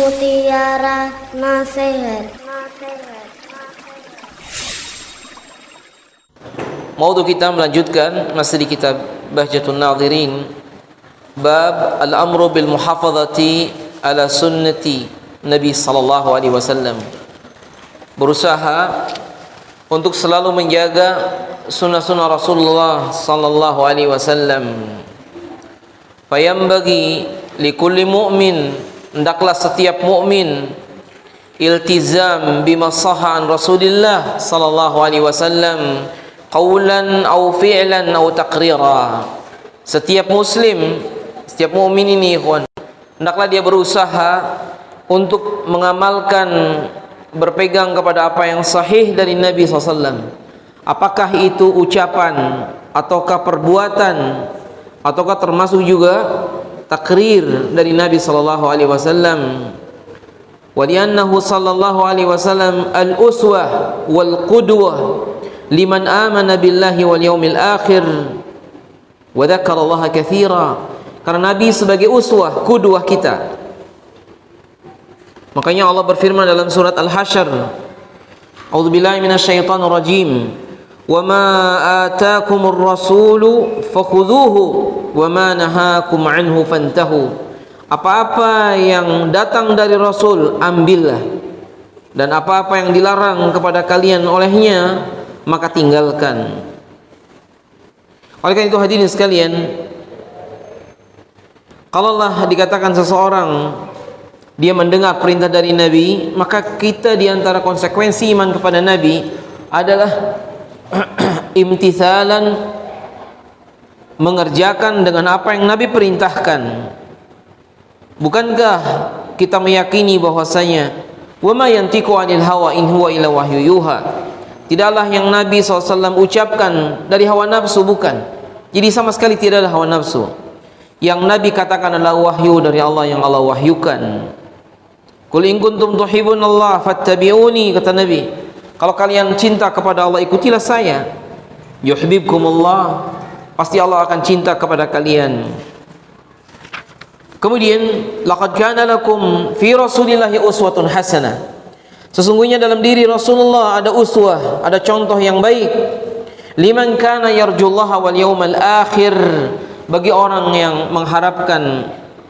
Mutiara Nasihat. Maudhu kita melanjutkan masih di kitab Bahjatun Nadhirin, bab al-amru bil muhafazati ala sunnati Nabi sallallahu alaihi wasallam. Berusaha untuk selalu menjaga sunnah-sunnah Rasulullah sallallahu alaihi wasallam. Fayambagi likulli mu'min, hendaklah setiap mukmin iltizam bima sahha an Rasulillah sallallahu alaihi wasallam qaulan aw fi'lan aw taqrira. Setiap muslim, setiap mukmin ini ikhwan, hendaklah dia berusaha untuk mengamalkan, berpegang kepada apa yang sahih dari Nabi SAW. Apakah itu ucapan ataukah perbuatan ataukah termasuk juga takrir dari Nabi sallallahu alaihi wasallam. Wa li'annahu sallallahu alaihi wasallam al-uswah wal qudwah liman amana billahi wal yaumil akhir wa dzakara Allah katsira. Karena Nabi sebagai uswah, qudwah kita. Makanya Allah berfirman dalam surat Al-Hasyr, A'udzubillahi minasyaitonir rajim. Wa ma ataakumur rasulu fakhudhuhu wa ma nahakum anhu fantahu. Apa-apa yang datang dari Rasul ambillah, dan apa-apa yang dilarang kepada kalian olehnya maka tinggalkan. Oleh karena itu hadirin sekalian, kalaulah dikatakan seseorang dia mendengar perintah dari Nabi, maka kita di antara konsekuensi iman kepada Nabi adalah imtithalan, mengerjakan dengan apa yang Nabi perintahkan. Bukankah kita meyakini bahwasanya wa ma yantiqu 'anil hawa in huwa illa wahyu yuha, tidaklah yang Nabi SAW ucapkan dari hawa nafsu, bukan. Jadi sama sekali tidak ada hawa nafsu. Yang Nabi katakan adalah wahyu dari Allah yang Allah wahyukan. Qul in kuntum tuhibbunallah fattabi'uni, kata Nabi, kalau kalian cinta kepada Allah, ikutilah saya. Yuhibbukumullah, pasti Allah akan cinta kepada kalian. Kemudian laqad kana lakum fi rasulillahi uswatun hasanah, sesungguhnya dalam diri Rasulullah ada uswah, ada contoh yang baik. Liman kana yarjullaha wal yawmal akhir, bagi orang yang mengharapkan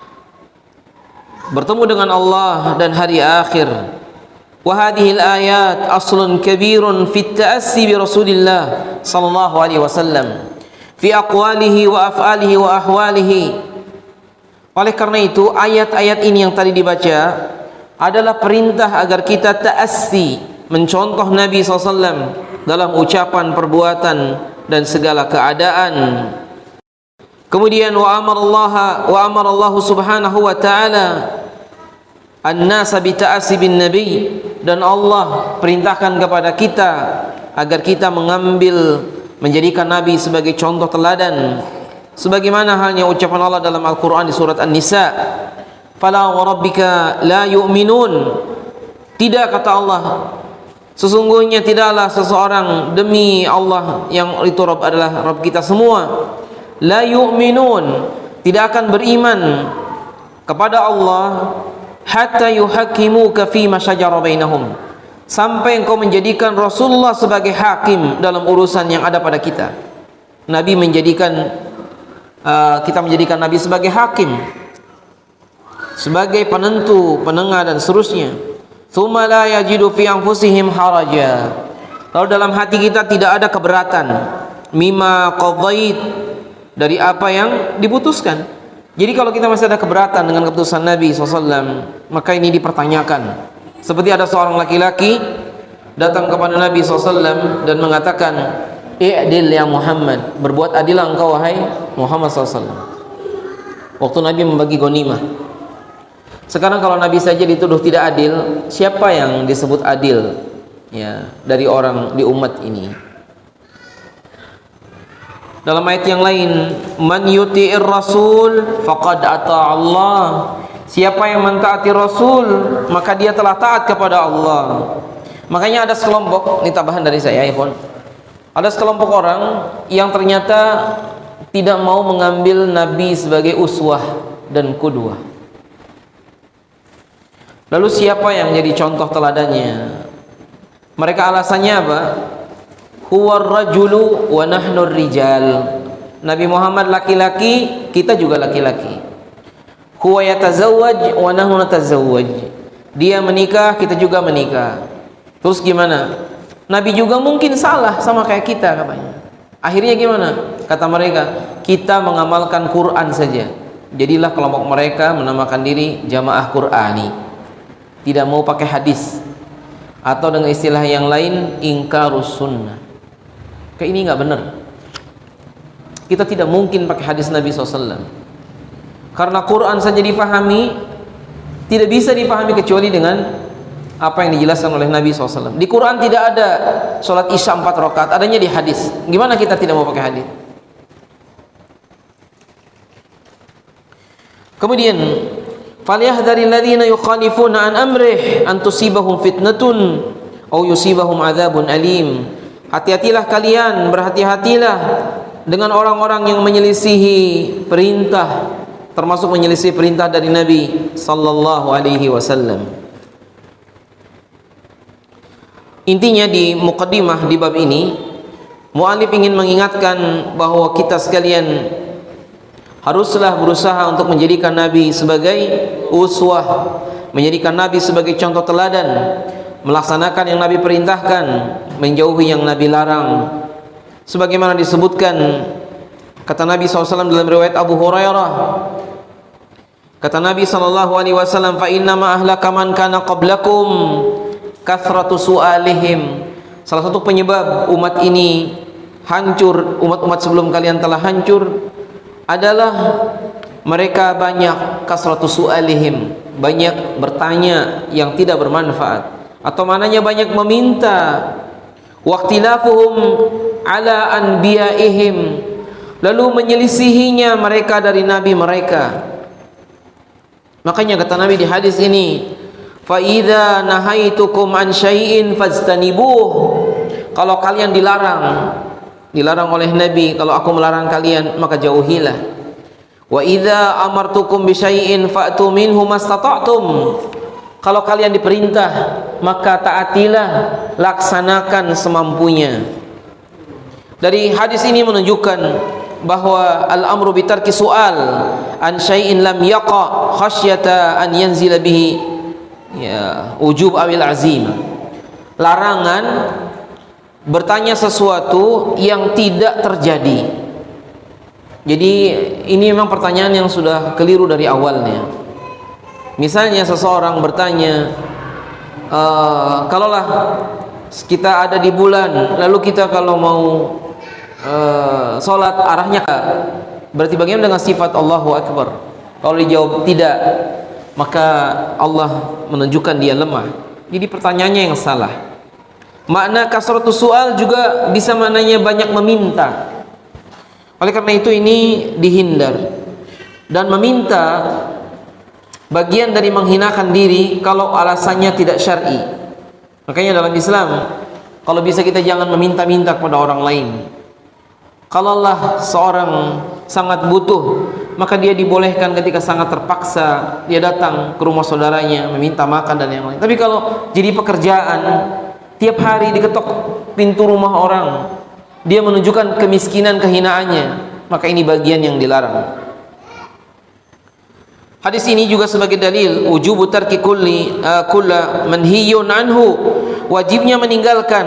bertemu dengan Allah dan hari akhir. Wa hadhihi al-ayat aslun kabirun fi at-ta'assi bi Rasulillah sallallahu alaihi wasallam fi aqwalihi wa af'alihi wa ahwalihi. Oleh karena itu ayat-ayat ini yang tadi dibaca adalah perintah agar kita ta'assi, mencontoh Nabi SAW dalam ucapan, perbuatan dan segala keadaan. Kemudian wa amara Allah subhanahu wa ta'ala an-nasa bi ta'assi bin nabi, dan Allah perintahkan kepada kita agar kita menjadikan Nabi sebagai contoh teladan, sebagaimana halnya ucapan Allah dalam Al-Quran di surat An-Nisa, fala wa rabbika la yu'minun, tidak, kata Allah, sesungguhnya tidaklah seseorang, demi Allah yang itu Rabb adalah Rabb kita semua, la yu'minun, tidak akan beriman kepada Allah hatta yuhakimuka fi ma syajara bainahum, sampai engkau menjadikan Rasulullah sebagai hakim dalam urusan yang ada pada kita. Nabi kita menjadikan Nabi sebagai hakim, sebagai penentu, penengah dan seterusnya. Tsumma la yajidu fi anfusihim haraja, lalu dalam hati kita tidak ada keberatan, mimma qadait, dari apa yang diputuskan. Jadi kalau kita masih ada keberatan dengan keputusan Nabi SAW, maka ini dipertanyakan. Seperti ada seorang laki-laki datang kepada Nabi SAW dan mengatakan, i'dil ya Muhammad, berbuat adillah engkau wahai Muhammad SAW. Waktu Nabi membagi ghanimah. Sekarang kalau Nabi saja dituduh tidak adil, siapa yang disebut adil ya dari orang di umat ini? Dalam ayat yang lain, man yuti'ir rasul faqad ata Allah, siapa yang mentaati Rasul maka dia telah taat kepada Allah. Makanya ada sekelompok, ini tambahan dari saya ya pun, ada sekelompok orang yang ternyata tidak mau mengambil Nabi sebagai uswah dan qudwah. Lalu siapa yang jadi contoh teladannya? Mereka alasannya apa? Huwar rajulu wa nahnu rijal. Nabi Muhammad laki-laki, kita juga laki-laki. Huwa yatazawwaj wa nahnu natazawwaj. Dia menikah, kita juga menikah. Terus gimana? Nabi juga mungkin salah sama kayak kita katanya. Akhirnya gimana? Kata mereka, kita mengamalkan Quran saja. Jadilah kelompok mereka menamakan diri Jamaah Qur'ani. Tidak mau pakai hadis, atau dengan istilah yang lain ingkarus sunnah. Kayak ini nggak benar. Kita tidak mungkin pakai hadis Nabi SAW, karena Quran saja difahami, tidak bisa difahami kecuali dengan apa yang dijelaskan oleh Nabi SAW. Di Quran tidak ada sholat isya 4 rakaat, adanya di hadis. Gimana kita tidak mau pakai hadis? Kemudian falyahdharil ladzina yukhalifuna an amrih an tusibahum fitnatun aw yusibahum adzabun alim. Hati-hatilah kalian, berhati-hatilah dengan orang-orang yang menyelisihi perintah, termasuk menyelisihi perintah dari Nabi sallallahu alaihi wasallam. Intinya di muqaddimah di bab ini, muallif ingin mengingatkan bahwa kita sekalian haruslah berusaha untuk menjadikan Nabi sebagai uswah, menjadikan Nabi sebagai contoh teladan, melaksanakan yang Nabi perintahkan, menjauhi yang Nabi larang. Sebagaimana disebutkan, kata Nabi SAW dalam riwayat Abu Hurairah, kata Nabi SAW, fa inna ma ahlaka man kana qablakum kathratu su'alihim. Salah satu penyebab umat ini hancur, umat-umat sebelum kalian telah hancur, adalah mereka banyak kasratus su'alihim, banyak bertanya yang tidak bermanfaat, atau mananya banyak meminta. Waqtilafuhum ala anbiyaihim, lalu menyelisihinya mereka dari nabi mereka. Makanya kata Nabi di hadis ini, fa idza nahaitukum an syai'in fajtanibuh. Kalau kalian dilarang oleh Nabi, kalau aku melarang kalian maka jauhilah. Wa idza amartukum bi syai'in fa'tu minhu mastata'tum. Kalau kalian diperintah maka taatilah, laksanakan semampunya. Dari hadis ini menunjukkan bahwa al-amru bi tarki su'al an syai'in lam yaqa khasyata an yanzila bihi ya ujub awil azim. Larangan bertanya sesuatu yang tidak terjadi. Jadi ini memang pertanyaan yang sudah keliru dari awalnya. Misalnya seseorang bertanya, kalaulah kita ada di bulan, lalu kita kalau mau sholat arahnya berarti bagaimana dengan sifat Allahu Akbar? Kalau dijawab tidak, maka Allah menunjukkan dia lemah. Jadi pertanyaannya yang salah. Makna kasratus su'al juga bisa maknanya banyak meminta. Oleh karena itu ini dihindar. Dan meminta bagian dari menghinakan diri kalau alasannya tidak syar'i. Makanya dalam Islam, kalau bisa kita jangan meminta-minta kepada orang lain. Kalau Allah seorang sangat butuh, maka dia dibolehkan ketika sangat terpaksa dia datang ke rumah saudaranya meminta makan dan yang lain. Tapi kalau jadi pekerjaan, tiap hari diketok pintu rumah orang, dia menunjukkan kemiskinan, kehinaannya, maka ini bagian yang dilarang. Hadis ini juga sebagai dalil wujubu tarki kulla manhiyun anhu, wajibnya meninggalkan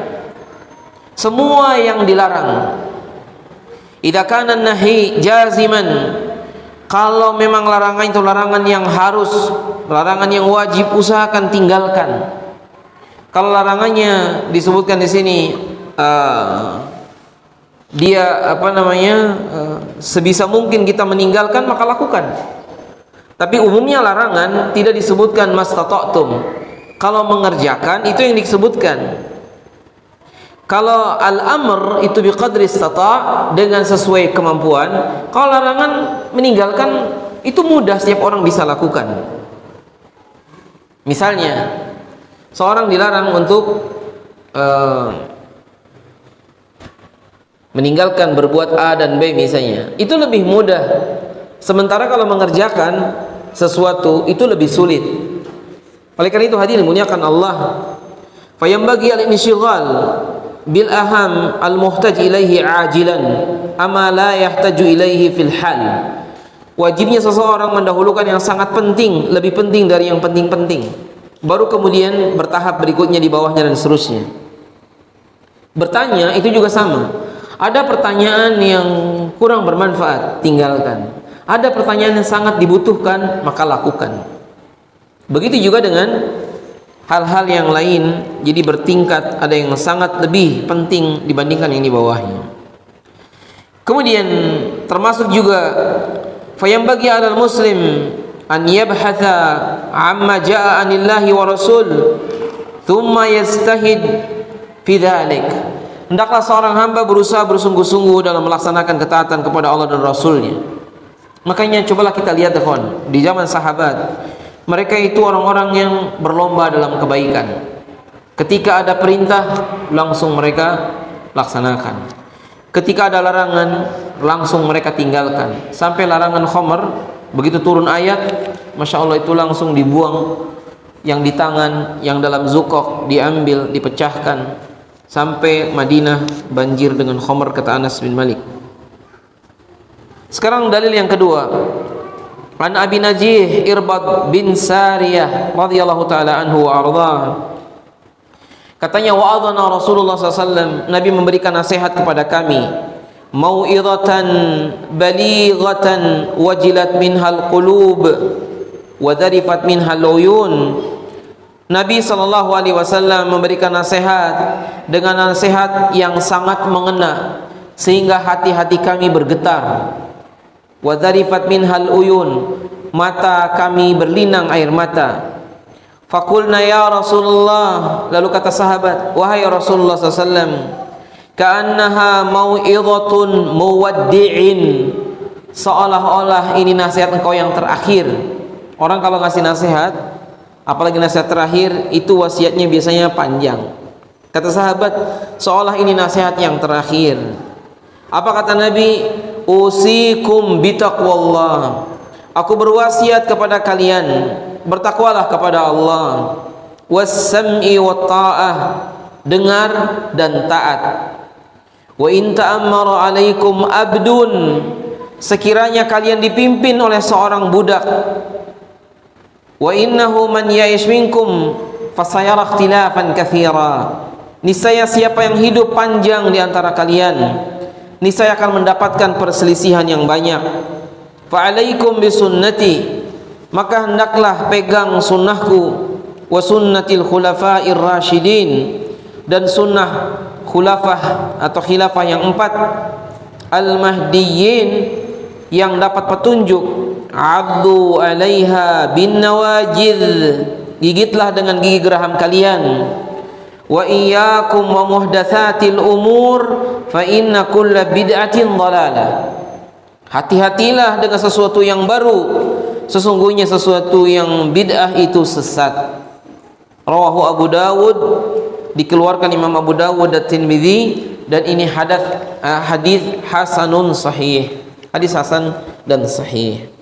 semua yang dilarang. Idza kana nahi jaziman, kalau memang larangan itu larangan yang harus, larangan yang wajib, usahakan tinggalkan. Kalau larangannya disebutkan di sini dia sebisa mungkin kita meninggalkan, maka lakukan. Tapi umumnya larangan tidak disebutkan mastata'tum. Kalau mengerjakan itu yang disebutkan. Kalau al-amr itu biqadri istata', dengan sesuai kemampuan. Kalau larangan meninggalkan itu mudah, setiap orang bisa lakukan. Misalnya seorang dilarang untuk meninggalkan berbuat A dan B misalnya, itu lebih mudah. Sementara kalau mengerjakan sesuatu itu lebih sulit. Oleh karena itu hadirin muliakan Allah, fayambagi al-insyghal bil aham al-muhtaj ilaihi ajilan ama la yahtaju ilaihi fil hal. Wajibnya seseorang mendahulukan yang sangat penting, lebih penting dari yang penting-penting, baru kemudian bertahap berikutnya di bawahnya dan seterusnya. Bertanya itu juga sama. Ada pertanyaan yang kurang bermanfaat, tinggalkan. Ada pertanyaan yang sangat dibutuhkan, maka lakukan. Begitu juga dengan hal-hal yang lain, jadi bertingkat, ada yang sangat lebih penting dibandingkan yang di bawahnya. Kemudian termasuk juga fayambagi 'alal muslim an yabhatha 'amma jaa'a 'anillahi wa rasul thumma yastahid fi dzalik. Hendaklah seorang hamba berusaha bersungguh-sungguh dalam melaksanakan ketaatan kepada Allah dan Rasulnya. Makanya cobalah kita lihat di zaman sahabat, mereka itu orang-orang yang berlomba dalam kebaikan. Ketika ada perintah, langsung mereka laksanakan. Ketika ada larangan, langsung mereka tinggalkan. Sampai larangan khamr, begitu turun ayat, Masya Allah itu langsung dibuang. Yang di tangan, yang dalam zukok diambil, dipecahkan. Sampai Madinah banjir dengan khamr, kata Anas bin Malik. Sekarang dalil yang kedua. An Abi Najih Irbad bin Sariyah radhiyallahu taala anhu wa ardhah. Katanya wa'adhana Rasulullah SAW, Nabi memberikan nasihat kepada kami, mau'izatan balighatan wajilat minhal qulub wa dharifat minhal uyun. Nabi SAW memberikan nasihat dengan nasihat yang sangat mengena sehingga hati-hati kami bergetar. Wa dharifat minhal uyun, mata kami berlinang air mata. Faqulna ya Rasulullah, lalu kata sahabat, wahai Rasulullah SAW, ka'annaha mau'izatun muwaddi'in, seolah-olah ini nasihat engkau yang terakhir. Orang kalau ngasih nasihat, apalagi nasihat terakhir, itu wasiatnya biasanya panjang. Kata sahabat, seolah ini nasihat yang terakhir. Apa kata Nabi? Usikum bitaqwallah, aku berwasiat kepada kalian, bertakwalah kepada Allah. Was-sam'i wat ta'ah, dengar dan taat. Wa in ta'ammara 'alaikum abdun, sekiranya kalian dipimpin oleh seorang budak. Wa innahu man ya'ish minkum fasayara ikhtilafan katsira, niscaya siapa yang hidup panjang di antara kalian, niscaya akan mendapatkan perselisihan yang banyak. Fa'alaikum bisunnati, maka hendaklah pegang sunnahku, wa sunnatil khulafa'ir rasyidin, dan sunnah khulafah atau khilafah yang 4, al-mahdiyyin, yang dapat petunjuk. Addu 'alaiha bin nawajidh, gigitlah dengan gigi geraham kalian. Wa iyyakum wa muhdatsatil umur fa inna kulla bid'atin dhalalah, hati-hatilah dengan sesuatu yang baru, sesungguhnya sesuatu yang bid'ah itu sesat. Rawahu Abu Dawud, dikeluarkan Imam Abu Dawud dan Tirmidzi, dan ini hadis hasanun sahih, hadis hasan dan sahih.